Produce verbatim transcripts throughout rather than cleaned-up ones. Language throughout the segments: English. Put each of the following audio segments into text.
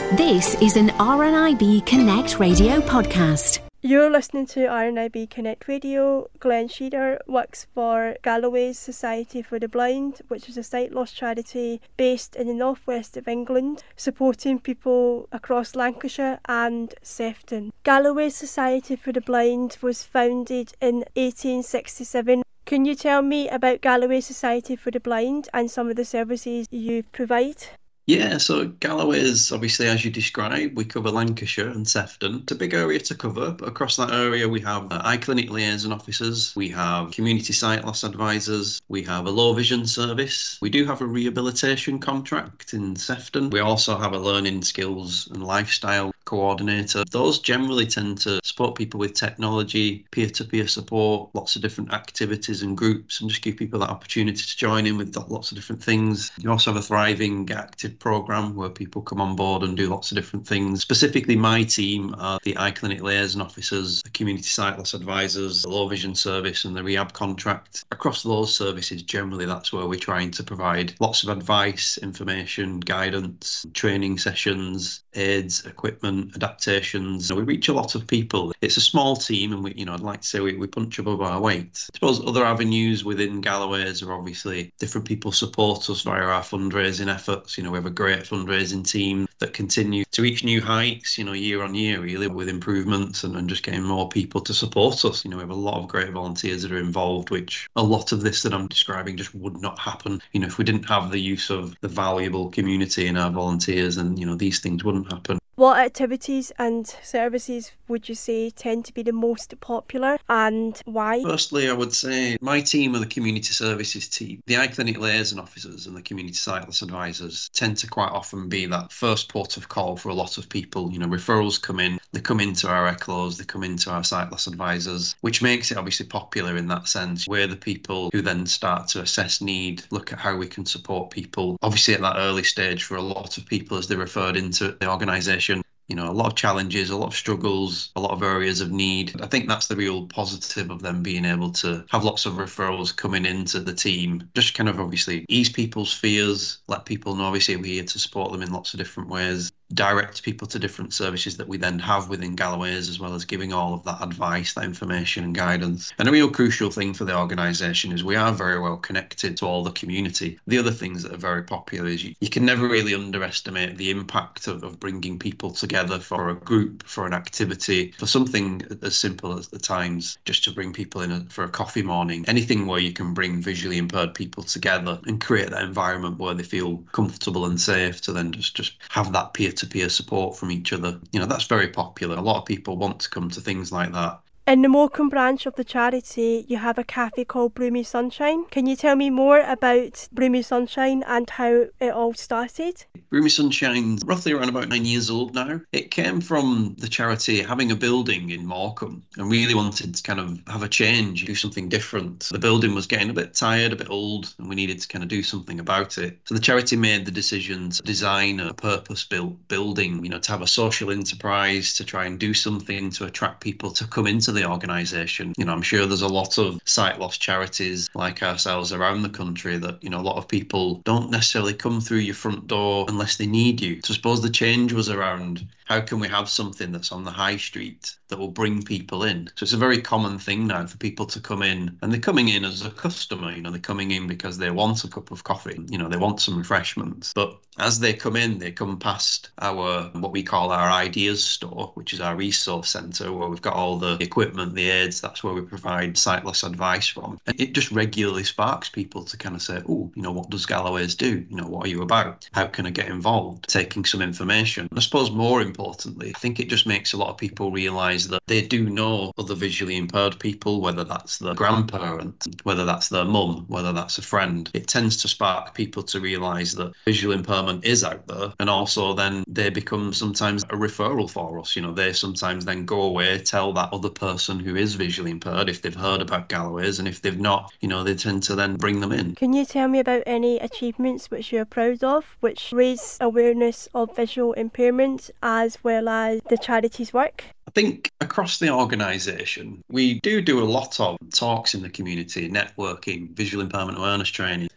This is an R N I B Connect radio podcast. You're listening to R N I B Connect Radio. Glenn Shearer works for Galloway's Society for the Blind, which is a sight loss charity based in the northwest of England, supporting people across Lancashire and Sefton. Galloway's Society for the Blind was founded in eighteen sixty-seven. Can you tell me about Galloway Society for the Blind and some of the services you provide? Yeah, so Galloway's, obviously, as you described, we cover Lancashire and Sefton. It's a big area to cover, but across that area we have uh, eye clinic liaison officers, we have community sight loss advisors, we have a low vision service, we do have a rehabilitation contract in Sefton, we also have a learning skills and lifestyle coordinator. Those generally tend to support people with technology, peer-to-peer support, lots of different activities and groups, and just give people that opportunity to join in with lots of different things. You also have a thriving active program where people come on board and do lots of different things. Specifically, my team are the eye clinic liaison officers, the community sight loss advisors, the low vision service and the rehab contract. Across those services, generally that's where we're trying to provide lots of advice, information, guidance, training sessions, aids, equipment, adaptations. We reach a lot of people. It's a small team and we, you know, I'd like to say we, we punch above our weight. I suppose other avenues within Galloway's are obviously different people support us via our fundraising efforts. You know, we have a great fundraising team that continue to reach new heights, you know, year on year, really, with improvements and, and just getting more people to support us. You know, we have a lot of great volunteers that are involved, which a lot of this that I'm describing just would not happen. You know, if we didn't have the use of the valuable community in our volunteers, and, you know, these things wouldn't happen. What activities and services would you say tend to be the most popular and why? Firstly, I would say my team are the community services team. The eye clinic liaison officers and the community sight loss advisors tend to quite often be that first port of call for a lot of people. You know, referrals come in, they come into our E C L Os, they come into our sight loss advisors, which makes it obviously popular in that sense. We're the people who then start to assess need, look at how we can support people. Obviously at that early stage for a lot of people as they're referred into the organisation, you know, a lot of challenges, a lot of struggles, a lot of areas of need. I think that's the real positive of them being able to have lots of referrals coming into the team. Just kind of obviously ease people's fears, let people know obviously we're here to support them in lots of different ways, direct people to different services that we then have within Galloway's, as well as giving all of that advice, that information and guidance. And a real crucial thing for the organisation is we are very well connected to all the community. The other things that are very popular is you, you can never really underestimate the impact of, of bringing people together for a group, for an activity, for something as simple as the times, just to bring people in a, for a coffee morning. Anything where you can bring visually impaired people together and create that environment where they feel comfortable and safe to then just, just have that peer-to-peer support from each other. You know, that's very popular. A lot of people want to come to things like that. In the Morecambe branch of the charity, you have a cafe called Bloomy Sunshine. Can you tell me more about Bloomy Sunshine and how it all started? Bloomy Sunshine's roughly around about nine years old now. It came from the charity having a building in Morecambe and really wanted to kind of have a change, do something different. The building was getting a bit tired, a bit old, and we needed to kind of do something about it. So the charity made the decision to design a purpose-built building, you know, to have a social enterprise, to try and do something to attract people to come into the organisation. You know, I'm sure there's a lot of sight loss charities like ourselves around the country that, you know, a lot of people don't necessarily come through your front door unless they need you. So I suppose the change was around how can we have something that's on the high street that will bring people in. So it's a very common thing now for people to come in, and they're coming in as a customer, you know, they're coming in because they want a cup of coffee, you know, they want some refreshments. But as they come in, they come past our, what we call our ideas store, which is our resource centre, where we've got all the equipment, the aids, that's where we provide sight loss advice from. And it just regularly sparks people to kind of say, oh, you know, what does Galloway's do? You know, what are you about? How can I get involved? Taking some information. And I suppose more importantly, I think it just makes a lot of people realise that they do know other visually impaired people, whether that's their grandparent, whether that's their mum, whether that's a friend. It tends to spark people to realise that visual impairment is out there, and also then they become sometimes a referral for us. You know, they sometimes then go away, tell that other person who is visually impaired if they've heard about Galloway's, and if they've not, you know, they tend to then bring them in. Can you tell me about any achievements which you're proud of, which raise awareness of visual impairment as well as the charity's work? I think across the organisation, we do do a lot of talks in the community, networking, visual impairment awareness training.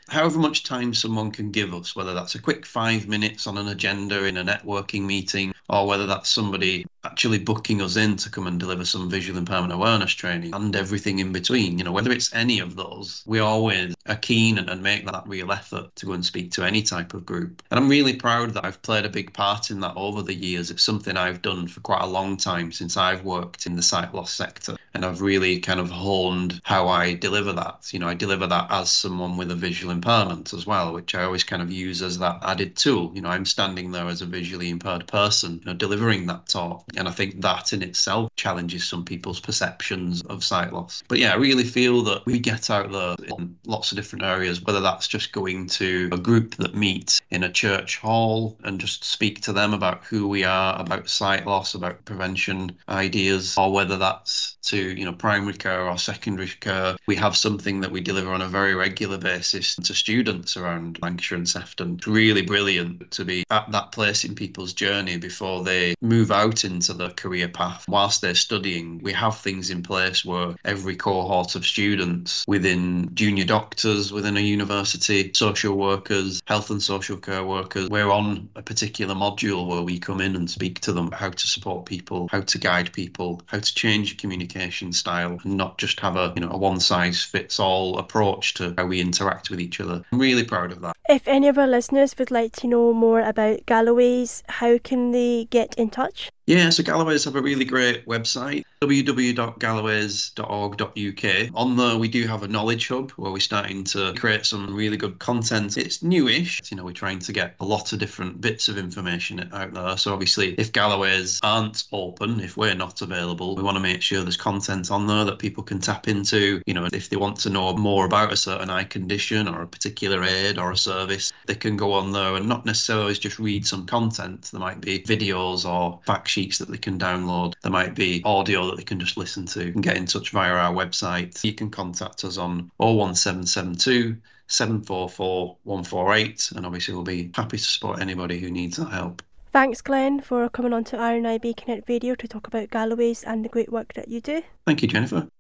however much time someone can give us, whether that's a quick five minutes on an agenda in a networking meeting, or whether that's somebody actually booking us in to come and deliver some visual impairment awareness training and everything in between. You know, whether it's any of those, we always are keen and, and make that real effort to go and speak to any type of group. And I'm really proud that I've played a big part in that over the years. It's something I've done for quite a long time since I've worked in the sight loss sector. And I've really kind of honed how I deliver that. You know, I deliver that as someone with a visual impairment as well, which I always kind of use as that added tool. You know, I'm standing there as a visually impaired person, you know, delivering that talk. And I think that in itself challenges some people's perceptions of sight loss. But yeah, I really feel that we get out there in lots of different areas, whether that's just going to a group that meets in a church hall and just speak to them about who we are, about sight loss, about prevention ideas, or whether that's to, you know, primary care or secondary care. We have something that we deliver on a very regular basis to students around Lancashire and Sefton. It's really brilliant to be at that place in people's journey before they move out into the career path. Whilst they're studying, we have things in place where every cohort of students within junior doctors, within a university, social workers, health and social care workers, we're on a particular module where we come in and speak to them how to support people, how to guide people, how to change your communication style, and not just have a, you know, a one size fits all approach to how we interact with each other. I'm really proud of that. If any of our listeners would like to know more about Galloway's, how can they get in touch? Yeah, so Galloway's have a really great website, w w w dot galloways dot org dot u k. On there, we do have a knowledge hub where we're starting to create some really good content. It's newish. You know, we're trying to get a lot of different bits of information out there. So obviously, if Galloway's aren't open, if we're not available, we want to make sure there's content on there that people can tap into. You know, if they want to know more about a certain eye condition or a particular aid or a service, they can go on there and not necessarily just read some content. There might be videos or fact sheets that they can download. There might be audio that they can just listen to and get in touch via our website. You can contact us on oh one seven seven two, seven four four, one four eight, and obviously we'll be happy to support anybody who needs that help. Thanks, Glenn, for coming on to R N I B Connect Radio to talk about Galloway's and the great work that you do. Thank you, Jennifer.